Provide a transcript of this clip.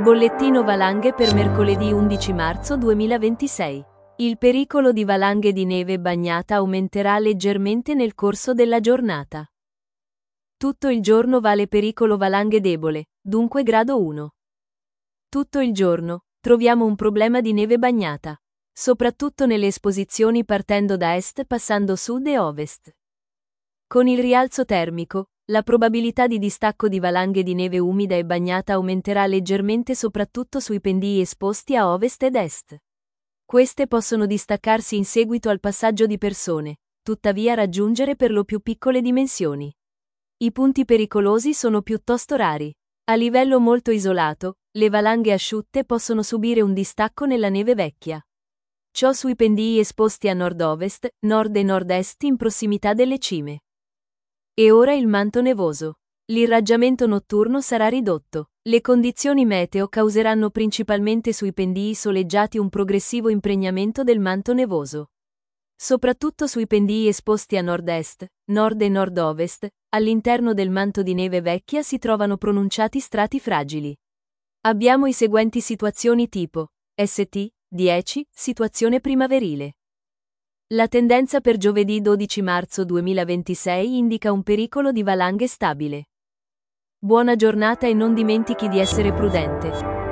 Bollettino valanghe per mercoledì 11 marzo 2026. Il pericolo di valanghe di neve bagnata aumenterà leggermente nel corso della giornata. Tutto il giorno vale pericolo valanghe debole, dunque grado 1. Tutto il giorno troviamo un problema di neve bagnata, soprattutto nelle esposizioni partendo da est passando sud e ovest. Con il rialzo termico, la probabilità di distacco di valanghe di neve umida e bagnata aumenterà leggermente soprattutto sui pendii esposti a ovest ed est. Queste possono distaccarsi in seguito al passaggio di persone, tuttavia raggiungere per lo più piccole dimensioni. I punti pericolosi sono piuttosto rari. A livello molto isolato, le valanghe asciutte possono subire un distacco nella neve vecchia. Ciò sui pendii esposti a nord-ovest, nord e nord-est in prossimità delle cime. E ora il manto nevoso. L'irraggiamento notturno sarà ridotto. Le condizioni meteo causeranno principalmente sui pendii soleggiati un progressivo impregnamento del manto nevoso. Soprattutto sui pendii esposti a nord-est, nord e nord-ovest, all'interno del manto di neve vecchia si trovano pronunciati strati fragili. Abbiamo i seguenti situazioni tipo ST 10, situazione primaverile. La tendenza per giovedì 12 marzo 2026 indica un pericolo di valanghe stabile. Buona giornata e non dimentichi di essere prudente.